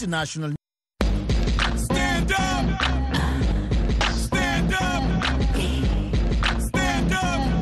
international. Stand up! Stand up! Stand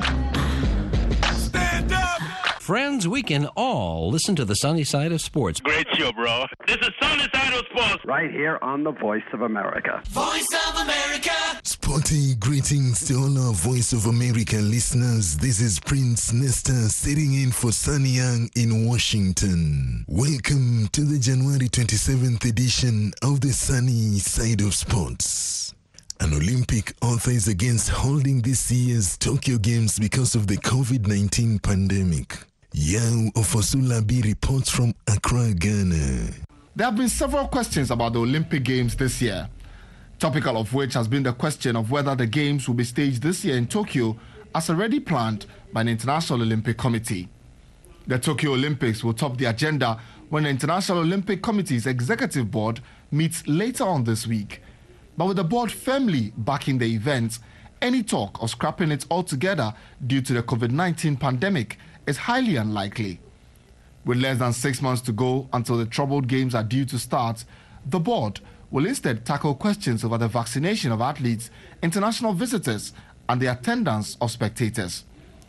up! Stand up! Friends, we can all listen to the sunny side of sports. Great show, bro. This is Sunny Side of Sports. Right here on the Voice of America. Voice of America! Sporty greetings to all our Voice of America listeners. This is Prince Nesta sitting in for Sunny Young in Washington. Welcome to the January 27th edition of the Sunny Side of Sports. An Olympic author is against holding this year's Tokyo Games because of the COVID-19 pandemic. Yao Ofosulabi reports from Accra, Ghana. There have been several questions about the Olympic Games this year, topical of which has been the question of whether the Games will be staged this year in Tokyo as already planned by the International Olympic Committee. The Tokyo Olympics will top the agenda when the International Olympic Committee's Executive Board meets later on this week. But with the board firmly backing the event, any talk of scrapping it altogether due to the COVID-19 pandemic is highly unlikely. With less than 6 months to go until the troubled games are due to start, the board will instead tackle questions over the vaccination of athletes, international visitors, and the attendance of spectators.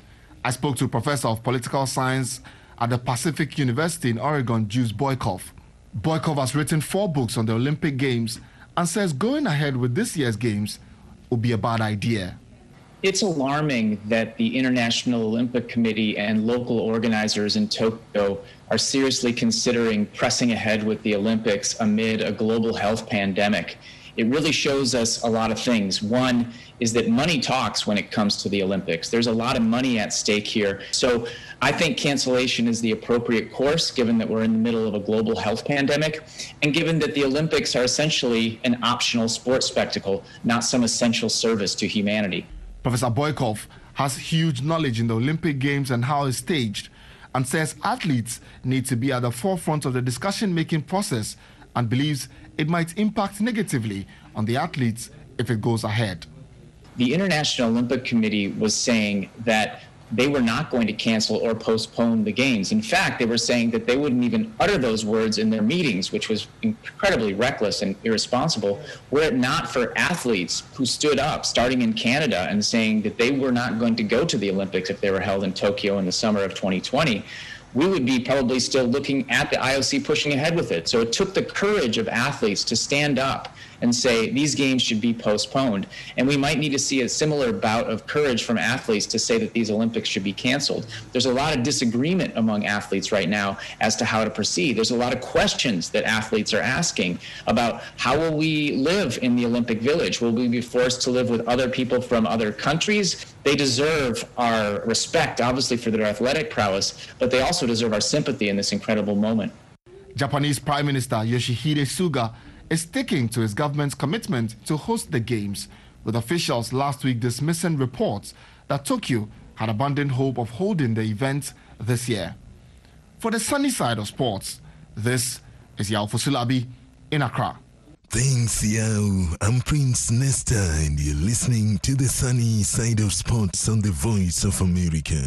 I spoke to Professor of Political Science at the Pacific University in Oregon, Jules Boykoff. Boykoff has written 4 books on the Olympic Games and says going ahead with this year's Games would be a bad idea. It's alarming that the International Olympic Committee and local organizers in Tokyo are seriously considering pressing ahead with the Olympics amid a global health pandemic. It really shows us a lot of things. One is that money talks when it comes to the Olympics. There's a lot of money at stake here. So I think cancellation is the appropriate course, given that we're in the middle of a global health pandemic, and given that the Olympics are essentially an optional sports spectacle, not some essential service to humanity. Professor Boykoff has huge knowledge in the Olympic Games and how it's staged, and says athletes need to be at the forefront of the discussion-making process, and believes it might impact negatively on the athletes if it goes ahead. The International Olympic Committee was saying that they were not going to cancel or postpone the games. In fact, they were saying that they wouldn't even utter those words in their meetings, which was incredibly reckless and irresponsible, were it not for athletes who stood up, starting in Canada, and saying that they were not going to go to the Olympics if they were held in Tokyo in the summer of 2020. We would be probably still looking at the IOC pushing ahead with it. So it took the courage of athletes to stand up and say these games should be postponed. And we might need to see a similar bout of courage from athletes to say that these Olympics should be canceled. There's a lot of disagreement among athletes right now as to how to proceed. There's a lot of questions that athletes are asking about how will we live in the Olympic Village? Will we be forced to live with other people from other countries? They deserve our respect, obviously, for their athletic prowess, but they also deserve our sympathy in this incredible moment. Japanese Prime Minister Yoshihide Suga is sticking to his government's commitment to host the Games, with officials last week dismissing reports that Tokyo had abandoned hope of holding the event this year. For the Sunny Side of Sports, this is Yao Ofosulabi in Accra. Thanks, Yao. I'm Prince Nesta, and you're listening to the Sunny Side of Sports on the Voice of America.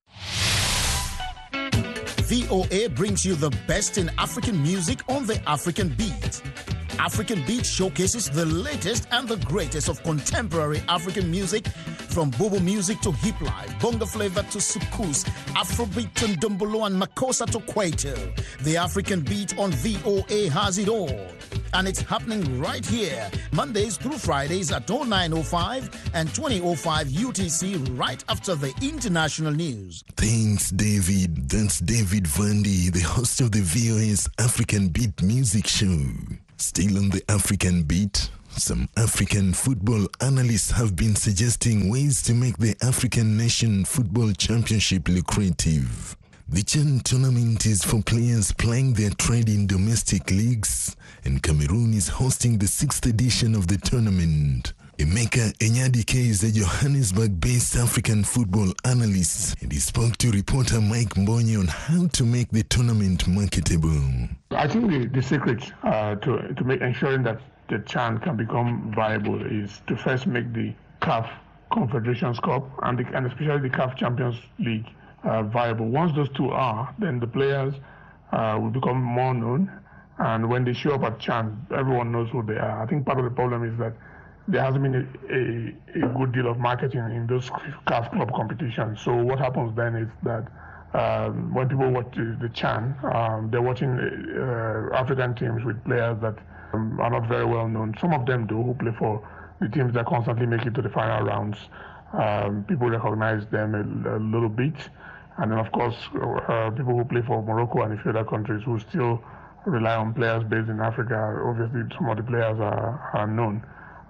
VOA brings you the best in African music on the African Beat. African Beat showcases the latest and the greatest of contemporary African music, from Bobo music to hip life, bongo flavor to soukous, Afrobeat to Ndombolo and Makossa to Kwaito. The African Beat on VOA has it all. And it's happening right here, Mondays through Fridays at 09:05 and 20:05 UTC, right after the international news. Thanks, David. That's David Vandy, the host of the VOA's African Beat Music Show. Still on the African Beat, some African football analysts have been suggesting ways to make the African Nation Football Championship lucrative. The CHAN tournament is for players playing their trade in domestic leagues, and Cameroon is hosting the 6th edition of the tournament. Emeka Enyadike is a Johannesburg-based African football analyst, and he spoke to reporter Mike Mbonyi on how to make the tournament marketable. I think the secret to ensuring that the CHAN can become viable is to first make the CAF Confederations Cup and especially the CAF Champions League viable. Once those two are, then the players will become more known, And when they show up at CHAN, everyone knows who they are. I think part of the problem is that there hasn't been a good deal of marketing in those CAF club competitions. So what happens then is that when people watch the CHAN, they're watching African teams with players that are not very well known. Some of them do, who play for the teams that constantly make it to the final rounds. People recognize them a little bit. And then, of course, people who play for Morocco and a few other countries who still rely on players based in Africa. Obviously, some of the players are known.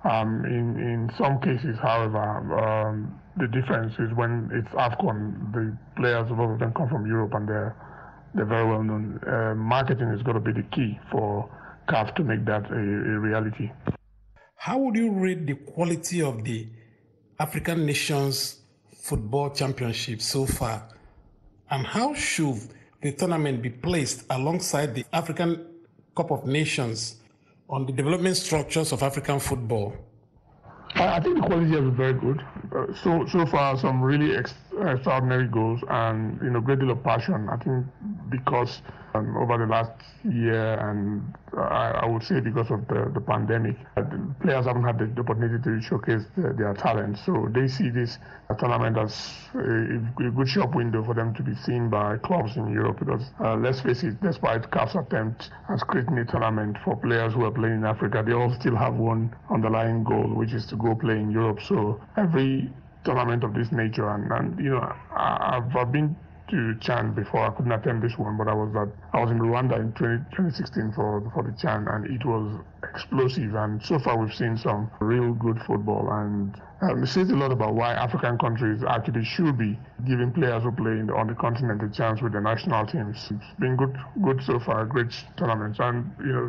In some cases, however, the difference is when it's AFCON, the players, a lot of them come from Europe and they're very well known. Marketing is going to be the key for CAF to make that a reality. How would you rate the quality of the African Nations Football Championship so far? And how should the tournament be placed alongside the African Cup of Nations on the development structures of African football? I think the quality has been very good. So far, some really extraordinary goals and great deal of passion. I think because over the last year, and I would say because of the pandemic, the players haven't had the opportunity to showcase their talent. So they see this tournament as a good shop window for them to be seen by clubs in Europe. Because let's face it, despite CAF's attempt at creating a tournament for players who are playing in Africa, they all still have one underlying goal, which is to go play in Europe. So every tournament of this nature, and I've been to CHAN before. I couldn't attend this one, but I was in Rwanda in 2016 for the CHAN, and it was explosive. And so far, we've seen some real good football, and it says a lot about why African countries actually should be giving players who play on the continent a chance with their national teams. It's been good so far, great tournaments, and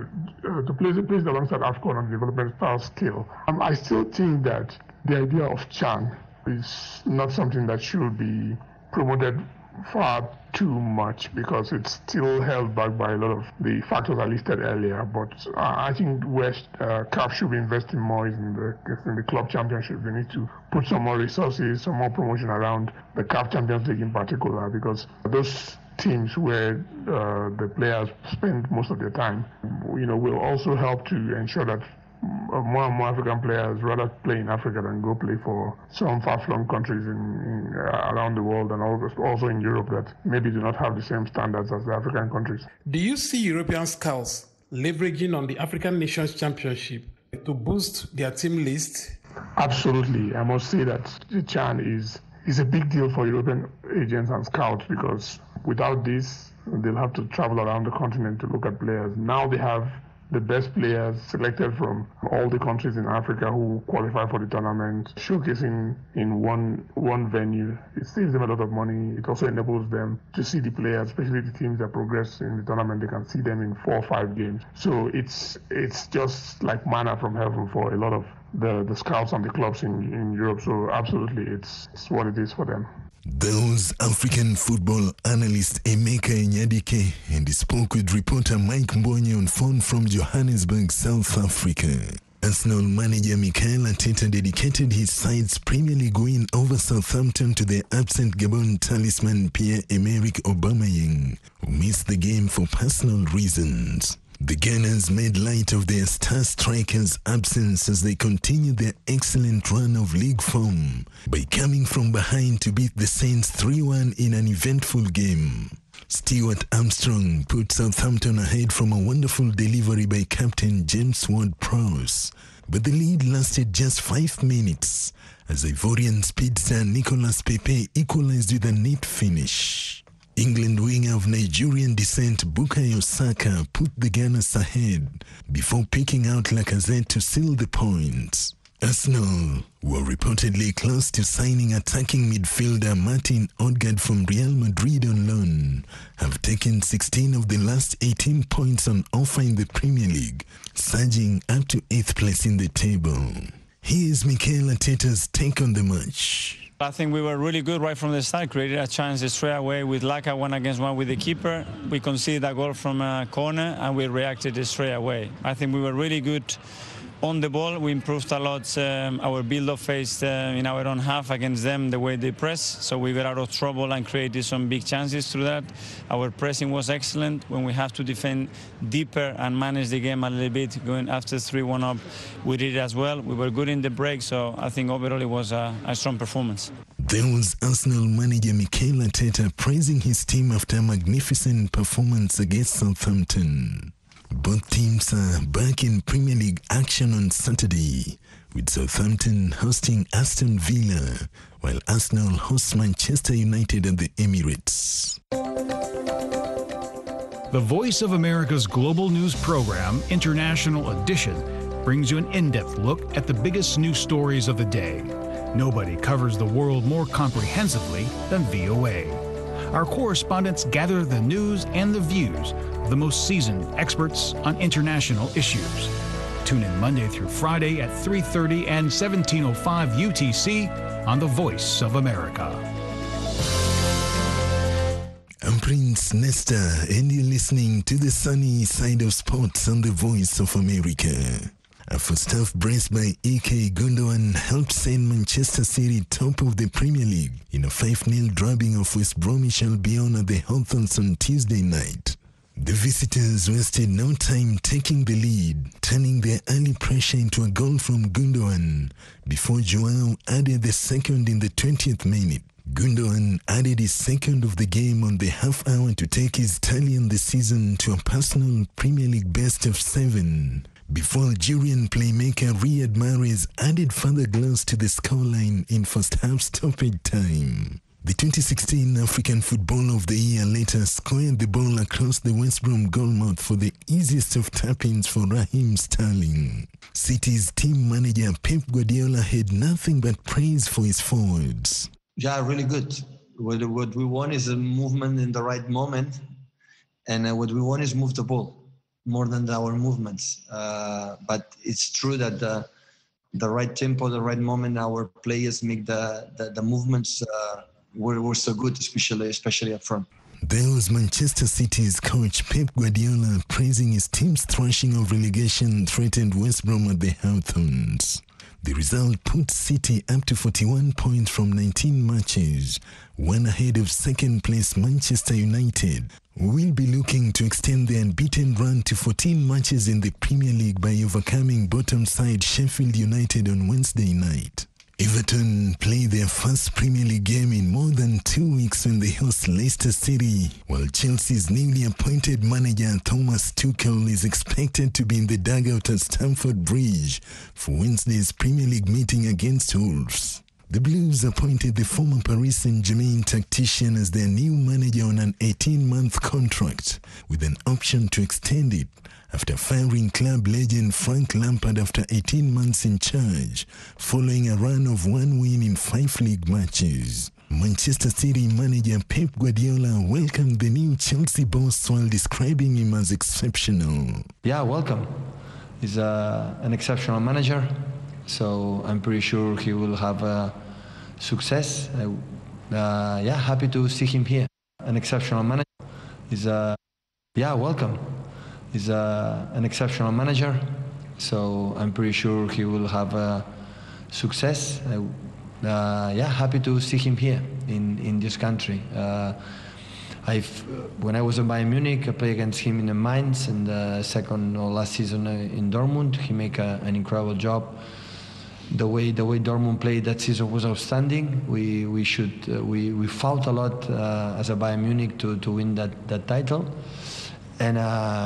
to place it alongside AFCON on the development style scale. I still think that the idea of CHAN is not something that should be promoted far too much, because it's still held back by a lot of the factors I listed earlier. But I think West CAF should be investing more in the club championship. They need to put some more resources, some more promotion around the CAF Champions League in particular, because those teams where the players spend most of their time, will also help to ensure that more and more African players rather play in Africa than go play for some far-flung countries around the world, and also in Europe that maybe do not have the same standards as the African countries. Do you see European scouts leveraging on the African Nations Championship to boost their team list? Absolutely. I must say that the CHAN is a big deal for European agents and scouts, because without this, they'll have to travel around the continent to look at players. Now they have the best players selected from all the countries in Africa who qualify for the tournament, showcasing in one venue. It saves them a lot of money. It also enables them to see the players, especially the teams that progress in the tournament. They can see them in 4 or 5 games. So it's just like manna from heaven for a lot of the scouts and the clubs in Europe. So absolutely, it's what it is for them. Those African football analyst Emeka Enyadike and he spoke with reporter Mike Mbonye on phone from Johannesburg, South Africa. Arsenal manager Mikel Arteta dedicated his side's Premier League win over Southampton to the absent Gabon talisman Pierre-Emerick Aubameyang, who missed the game for personal reasons. The Gunners made light of their star striker's absence as they continued their excellent run of league form by coming from behind to beat the Saints 3-1 in an eventful game. Stuart Armstrong put Southampton ahead from a wonderful delivery by captain James Ward-Prowse, but the lead lasted just 5 minutes as Ivorian speedster Nicolas Pepe equalized with a neat finish. England winger of Nigerian descent Bukayo Saka put the Gunners ahead before picking out Lacazette to seal the points. Arsenal were reportedly close to signing attacking midfielder Martin Odegaard from Real Madrid on loan, have taken 16 of the last 18 points on offer in the Premier League, surging up to 8th place in the table. Here's Mikel Arteta's take on the match. I think we were really good right from the start, created a chance straight away with Laka 1-against-1 with the keeper. We conceded a goal from a corner and we reacted straight away. I think we were really good On the ball, we improved a lot our build-up phase in our own half against them, the way they press. So we got out of trouble and created some big chances through that. Our pressing was excellent. When we have to defend deeper and manage the game a little bit, going after 3-1 up, we did it as well. We were good in the break, so I think overall it was a strong performance. There was Arsenal manager Mikel Arteta praising his team after a magnificent performance against Southampton. Both teams are back in Premier League action on Saturday, with Southampton hosting Aston Villa, while Arsenal hosts Manchester United at the Emirates. The Voice of America's global news program, International Edition, brings you an in-depth look at the biggest news stories of the day. Nobody covers the world more comprehensively than VOA. Our correspondents gather the news and the views of the most seasoned experts on international issues. Tune in Monday through Friday at 3:30 and 17:05 UTC on The Voice of America. I'm Prince Nesta, and you're listening to the sunny side of sports on The Voice of America. A first half brace by Ilkay Gundogan helped send Manchester City top of the Premier League in a 5-0 drubbing of West Bromwich Albion at the Hawthorns on Tuesday night. The visitors wasted no time taking the lead, turning their early pressure into a goal from Gundogan before Joao added the second in the 20th minute. Gundogan added his second of the game on the half hour to take his tally on the season to a personal Premier League best of 7. Before Algerian playmaker Riyad Mahrez added further gloss to the scoreline in first half stoppage time. The 2016 African Footballer of the Year later squared the ball across the West Brom goalmouth for the easiest of tap-ins for Raheem Sterling. City's team manager Pep Guardiola had nothing but praise for his forwards. Yeah, really good. What we want is a movement in the right moment, and what we want is move the ball more than our movements. But it's true that the right tempo, the right moment, our players make the movements were so good, especially up front. There was Manchester City's coach Pep Guardiola praising his team's thrashing of relegation-threatened West Brom at the Hawthorns. The result put City up to 41 points from 19 matches, one ahead of second-place Manchester United, who will be looking to extend their unbeaten run to 14 matches in the Premier League by overcoming bottom side Sheffield United on Wednesday night. Everton play their first Premier League game in more than 2 weeks when they host Leicester City, while Chelsea's newly appointed manager Thomas Tuchel is expected to be in the dugout at Stamford Bridge for Wednesday's Premier League meeting against Wolves. The Blues appointed the former Paris Saint-Germain tactician as their new manager on an 18-month contract, with an option to extend it, after firing club legend Frank Lampard after 18 months in charge, following a run of 1 win in 5 league matches. Manchester City manager Pep Guardiola welcomed the new Chelsea boss while describing him as exceptional. Yeah, welcome. He's an exceptional manager, so I'm pretty sure he will have success. Happy to see him here. An exceptional manager. He's welcome. He's an exceptional manager, so I'm pretty sure he will have success. Happy to see him here in this country. When I was in Bayern Munich, I played against him in the Mainz, and second or last season in Dortmund. He made an incredible job. The way Dortmund played that season was outstanding. We fought a lot as a Bayern Munich to win that title, and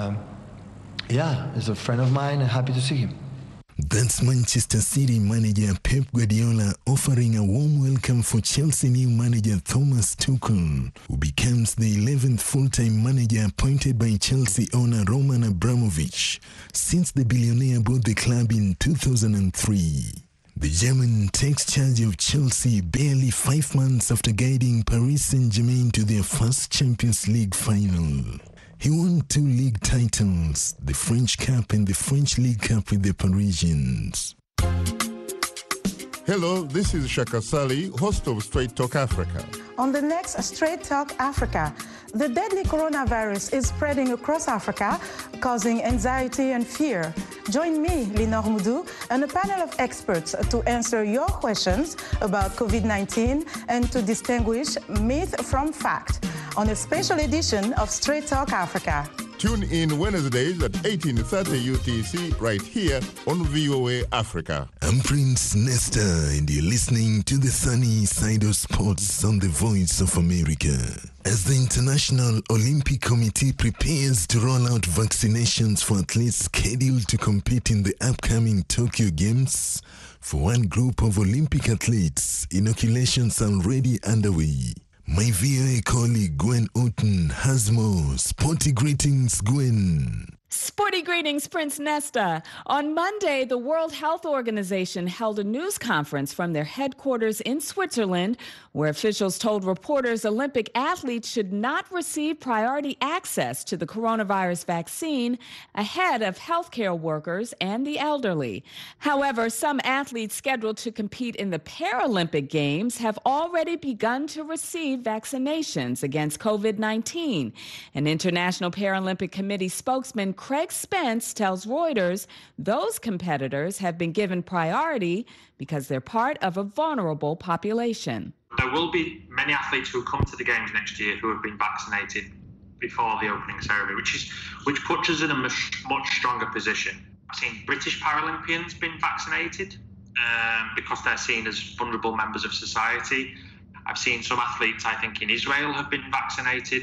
as a friend of mine, I'm happy to see him. That's Manchester City manager Pep Guardiola offering a warm welcome for Chelsea new manager Thomas Tuchel, who becomes the 11th full-time manager appointed by Chelsea owner Roman Abramovich since the billionaire bought the club in 2003. The German takes charge of Chelsea barely 5 months after guiding Paris Saint-Germain to their first Champions League final. He won 2 league titles, the French Cup and the French League Cup with the Parisians. Hello, this is Shaka Sali, host of Straight Talk Africa. On the next Straight Talk Africa, the deadly coronavirus is spreading across Africa, causing anxiety and fear. Join me, Linor Moudou, and a panel of experts to answer your questions about COVID-19 and to distinguish myth from fact on a special edition of Straight Talk Africa. Tune in Wednesdays at 18:30 UTC right here on VOA Africa. I'm Prince Nesta, and you're listening to the sunny side of sports on the Voice of America. As the International Olympic Committee prepares to roll out vaccinations for athletes scheduled to compete in the upcoming Tokyo Games, for one group of Olympic athletes, inoculations are already underway. My VOA colleague Gwen Outen has more. Sporty greetings, Gwen. Sporty greetings, Prince Nesta. On Monday, the World Health Organization held a news conference from their headquarters in Switzerland, where officials told reporters Olympic athletes should not receive priority access to the coronavirus vaccine ahead of healthcare workers and the elderly. However, some athletes scheduled to compete in the Paralympic Games have already begun to receive vaccinations against COVID-19. An International Paralympic Committee spokesman, Craig Spence, tells Reuters those competitors have been given priority because they're part of a vulnerable population. There will be many athletes who come to the Games next year who have been vaccinated before the opening ceremony, which puts us in a much stronger position. I've seen British Paralympians being vaccinated because they're seen as vulnerable members of society. I've seen some athletes, I think, in Israel have been vaccinated.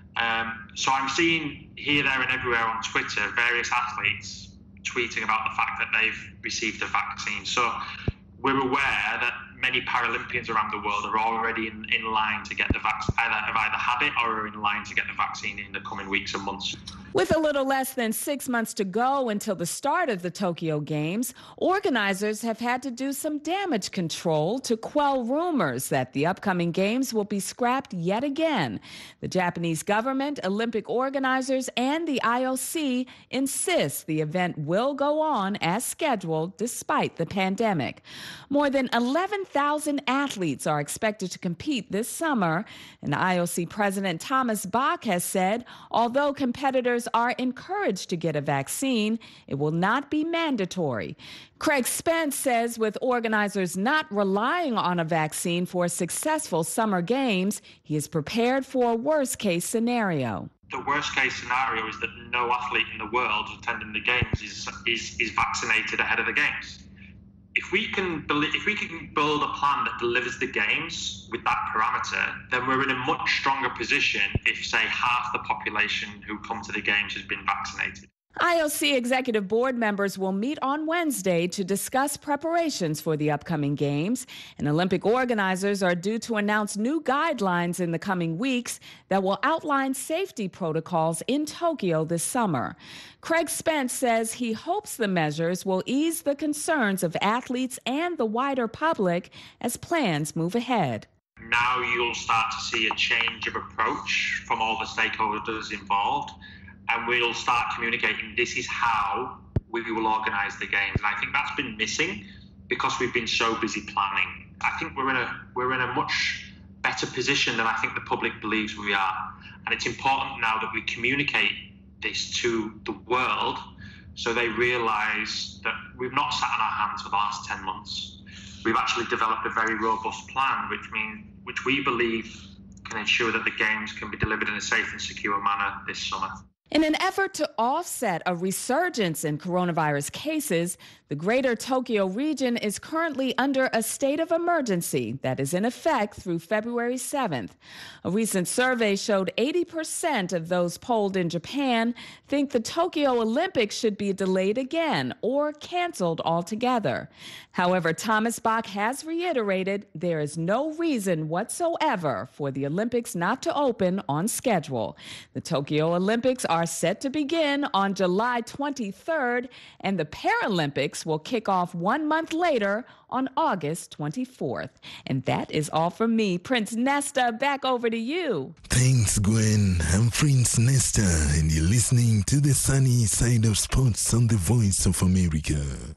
So I'm seeing here, there and everywhere on Twitter various athletes tweeting about the fact that they've received a vaccine. So we're aware that many Paralympians around the world are already in line to get the vaccine, have either had it or are in line to get the vaccine in the coming weeks and months. With a little less than 6 months to go until the start of the Tokyo Games, organizers have had to do some damage control to quell rumors that the upcoming Games will be scrapped yet again. The Japanese government, Olympic organizers, and the IOC insist the event will go on as scheduled despite the pandemic. More than 11,000 athletes are expected to compete this summer, and IOC President Thomas Bach has said, although competitors are encouraged to get a vaccine, it will not be mandatory. Craig Spence says with organizers not relying on a vaccine for a successful summer games, he is prepared for a worst-case scenario. The worst-case scenario is that no athlete in the world attending the Games is vaccinated ahead of the Games. If we can build a plan that delivers the Games with that parameter, then we're in a much stronger position if, say, half the population who come to the Games has been vaccinated. IOC executive board members will meet on Wednesday to discuss preparations for the upcoming Games, and Olympic organizers are due to announce new guidelines in the coming weeks that will outline safety protocols in Tokyo this summer. Craig Spence says he hopes the measures will ease the concerns of athletes and the wider public as plans move ahead. Now you'll start to see a change of approach from all the stakeholders involved, and we'll start communicating this is how we will organise the Games. And I think that's been missing because we've been so busy planning. I think we're in a much better position than I think the public believes we are. And it's important now that we communicate this to the world so they realise that we've not sat on our hands for the last 10 months. We've actually developed a very robust plan, which we believe can ensure that the Games can be delivered in a safe and secure manner this summer. In an effort to offset a resurgence in coronavirus cases, the Greater Tokyo region is currently under a state of emergency that is in effect through February 7th. A recent survey showed 80% of those polled in Japan think the Tokyo Olympics should be delayed again or canceled altogether. However, Thomas Bach has reiterated there is no reason whatsoever for the Olympics not to open on schedule. The Tokyo Olympics are set to begin on July 23rd, and the Paralympics will kick off 1 month later on August 24th. And that is all from me. Prince Nesta, back over to you. Thanks, Gwen. I'm Prince Nesta, and you're listening to the sunny side of sports on the Voice of America.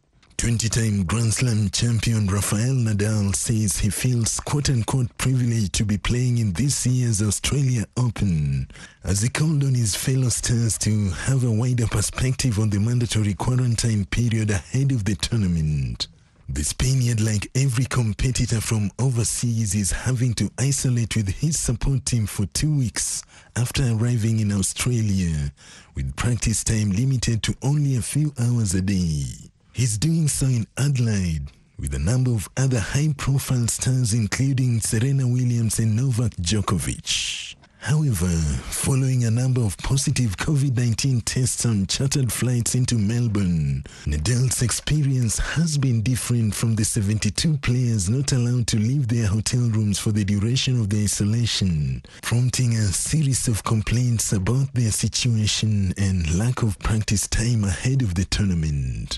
20-time Grand Slam champion Rafael Nadal says he feels quote-unquote privileged to be playing in this year's Australia Open, as he called on his fellow stars to have a wider perspective on the mandatory quarantine period ahead of the tournament. The Spaniard, like every competitor from overseas, is having to isolate with his support team for 2 weeks after arriving in Australia, with practice time limited to only a few hours a day. He's doing so in Adelaide, with a number of other high-profile stars including Serena Williams and Novak Djokovic. However, following a number of positive COVID-19 tests on chartered flights into Melbourne, Nadal's experience has been different from the 72 players not allowed to leave their hotel rooms for the duration of their isolation, prompting a series of complaints about their situation and lack of practice time ahead of the tournament.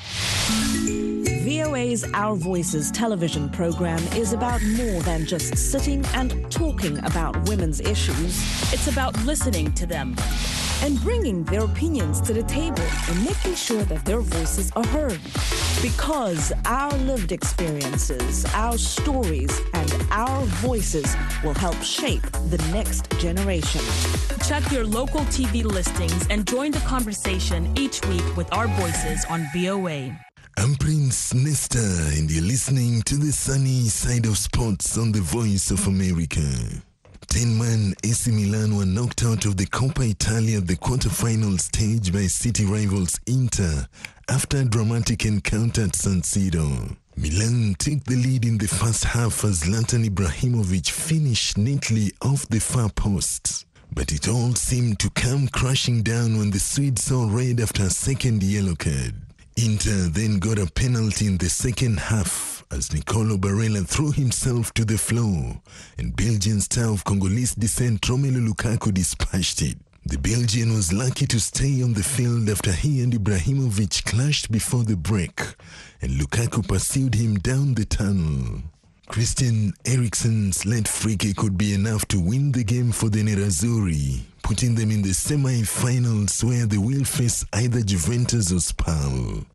VOA's Our Voices television program is about more than just sitting and talking about women's issues. It's about listening to them and bringing their opinions to the table and making sure that their voices are heard. Because our lived experiences, our stories, and our voices will help shape the next generation. Check your local TV listings and join the conversation each week with our voices on VOA. I'm Prince Nesta, and you're listening to the sunny side of sports on the Voice of America. 10-man AC Milan were knocked out of the Coppa Italia at the quarter-final stage by city rivals Inter after a dramatic encounter at San Siro. Milan took the lead in the first half as Zlatan Ibrahimovic finished neatly off the far post. But it all seemed to come crashing down when the Swedes saw red after a second yellow card. Inter then got a penalty in the second half as Nicolo Barella threw himself to the floor and Belgian star of Congolese descent Romelu Lukaku dispatched it. The Belgian was lucky to stay on the field after he and Ibrahimovic clashed before the break, and Lukaku pursued him down the tunnel. Christian Eriksen's late free kick could be enough to win the game for the Nerazzurri, putting them in the semi-finals where they will face either Juventus or Spal.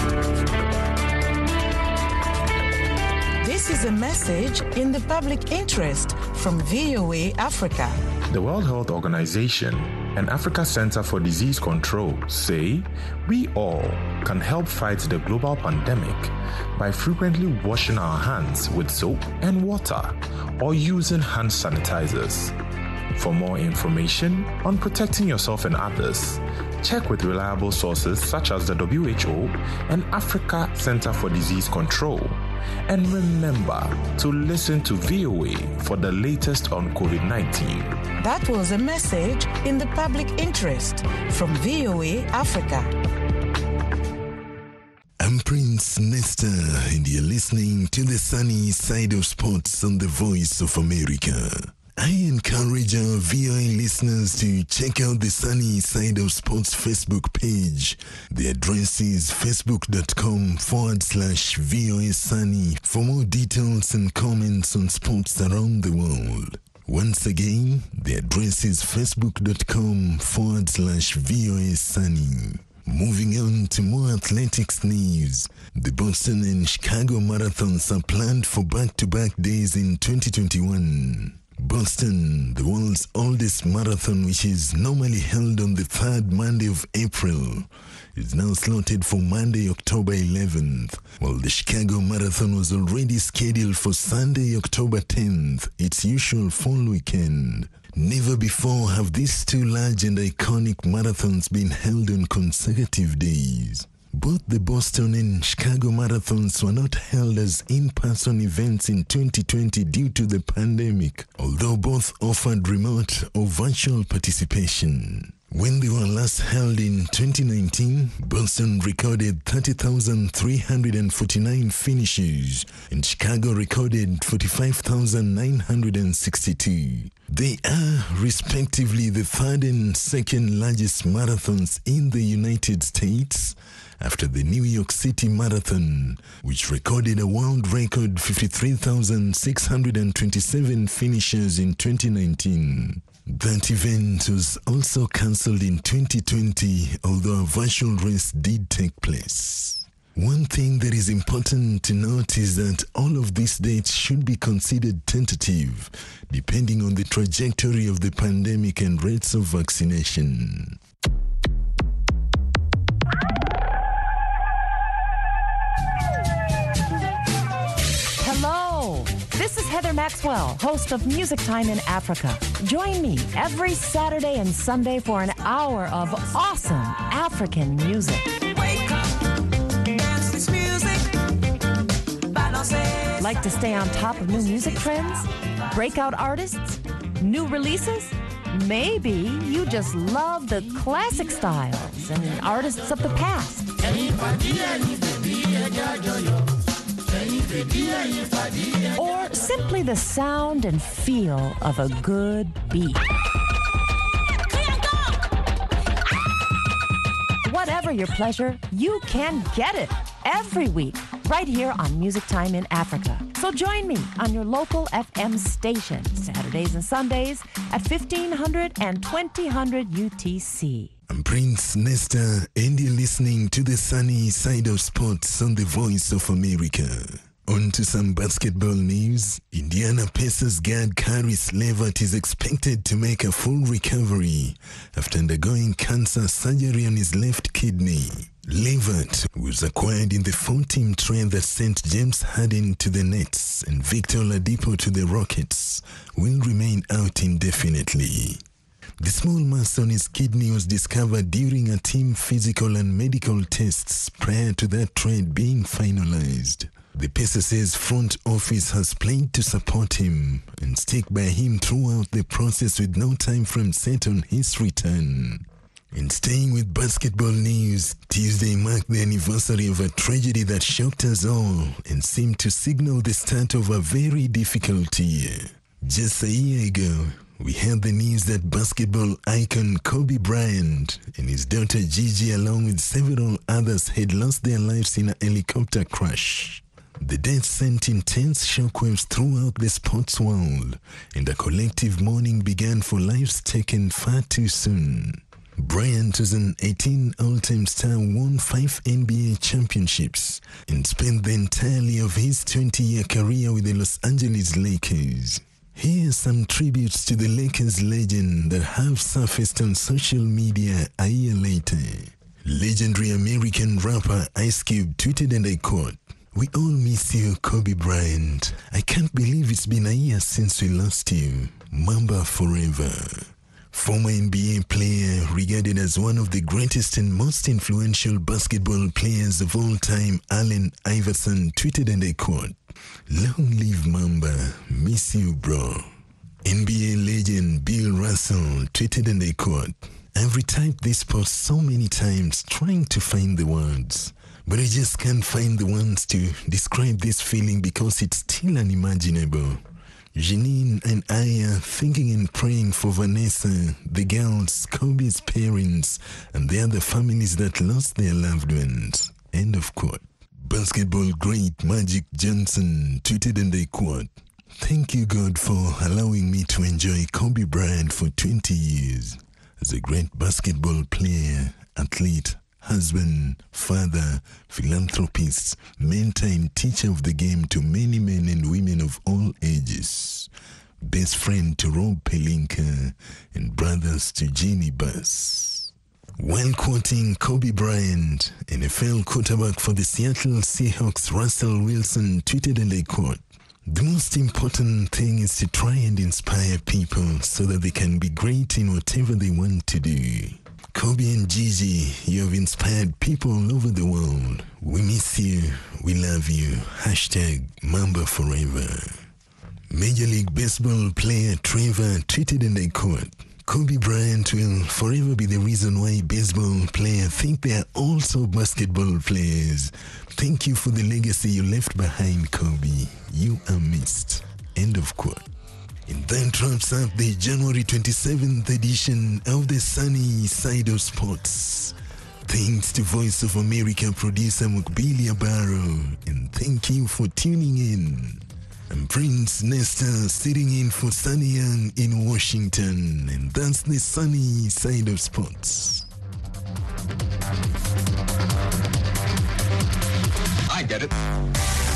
This is a message in the public interest from VOA Africa. The World Health Organization and Africa Center for Disease Control say we all can help fight the global pandemic by frequently washing our hands with soap and water or using hand sanitizers. For more information on protecting yourself and others, check with reliable sources such as the WHO and Africa Center for Disease Control. And remember to listen to VOA for the latest on COVID-19. That was a message in the public interest from VOA Africa. I'm Prince Nesta, and you're listening to the sunny side of sports on the Voice of America. I encourage our VOA listeners to check out the Sunny Side of Sports Facebook page. The address is facebook.com/VOA Sunny for more details and comments on sports around the world. Once again, the address is facebook.com/VOA Sunny. Moving on to more athletics news, the Boston and Chicago marathons are planned for back-to-back days in 2021. Boston, the world's oldest marathon, which is normally held on the third Monday of April, is now slotted for Monday, October 11th, while the Chicago Marathon was already scheduled for Sunday, October 10th, its usual fall weekend. Never before have these two large and iconic marathons been held on consecutive days. Both the Boston and Chicago marathons were not held as in-person events in 2020 due to the pandemic, although both offered remote or virtual participation. When they were last held in 2019, Boston recorded 30,349 finishes and Chicago recorded 45,962. They are respectively the third and second largest marathons in the United States, after the New York City Marathon, which recorded a world record 53,627 finishers in 2019. That event was also cancelled in 2020, although a virtual race did take place. One thing that is important to note is that all of these dates should be considered tentative, depending on the trajectory of the pandemic and rates of vaccination. Hello, this is Heather Maxwell, host of Music Time in Africa. Join me every Saturday and Sunday for an hour of awesome African music. Like to stay on top of new music trends? Breakout artists? New releases? Maybe you just love the classic styles and artists of the past. Or simply the sound and feel of a good beat. Whatever your pleasure, you can get it every week right here on Music Time in Africa. So join me on your local FM station, Saturdays and Sundays at 1500 and 2000 UTC. I'm Prince Nesta, and you're listening to the sunny side of sports on the Voice of America. On to some basketball news. Indiana Pacers guard Caris LeVert is expected to make a full recovery after undergoing cancer surgery on his left kidney. LeVert was acquired in the 4-team trade that sent James Harden to the Nets and Victor Oladipo to the Rockets, will remain out indefinitely. The small mass on his kidney was discovered during a team physical and medical tests prior to that trade being finalized. The Pacers' front office has pledged to support him and stick by him throughout the process with no time frame set on his return. And staying with basketball news, Tuesday marked the anniversary of a tragedy that shocked us all and seemed to signal the start of a very difficult year. Just a year ago, we heard the news that basketball icon Kobe Bryant and his daughter Gigi, along with several others, had lost their lives in a helicopter crash. The death sent intense shockwaves throughout the sports world, and a collective mourning began for lives taken far too soon. Bryant, as an 18 all-time star, won 5 NBA championships and spent the entirety of his 20-year career with the Los Angeles Lakers. Here are some tributes to the Lakers legend that have surfaced on social media a year later. Legendary American rapper Ice Cube tweeted, and I quote, "We all miss you, Kobe Bryant. I can't believe it's been a year since we lost you. Mamba forever." Former NBA player, regarded as one of the greatest and most influential basketball players of all time, Allen Iverson, tweeted, and I quote, "Long live Mamba. Miss you, bro." NBA legend Bill Russell tweeted, and I quote, "I've retyped this post so many times trying to find the words, but I just can't find the ones to describe this feeling because it's still unimaginable. Janine and I are thinking and praying for Vanessa, the girls, Kobe's parents, and the other families that lost their loved ones." End of quote. Basketball great Magic Johnson tweeted, and I quote, "Thank you, God, for allowing me to enjoy Kobe Bryant for 20 years. As a great basketball player, athlete, husband, father, philanthropist, mentor and teacher of the game to many men and women of all ages. Best friend to Rob Pelinka and brothers to Jeannie Buss." While quoting Kobe Bryant, NFL quarterback for the Seattle Seahawks Russell Wilson tweeted, and I quote, "The most important thing is to try and inspire people so that they can be great in whatever they want to do. Kobe and Gigi, you have inspired people all over the world. We miss you. We love you. Hashtag Mamba forever." Major League Baseball player Trevor tweeted, and I quote, "Kobe Bryant will forever be the reason why baseball players think they are also basketball players. Thank you for the legacy you left behind, Kobe. You are missed." End of quote. And that wraps up the January 27th edition of the Sunny Side of Sports. Thanks to Voice of America producer Mukbilia Barrow, and thank you for tuning in. I'm Prince Nesta, sitting in for Sunny Young in Washington, and that's the Sunny Side of Sports. get it.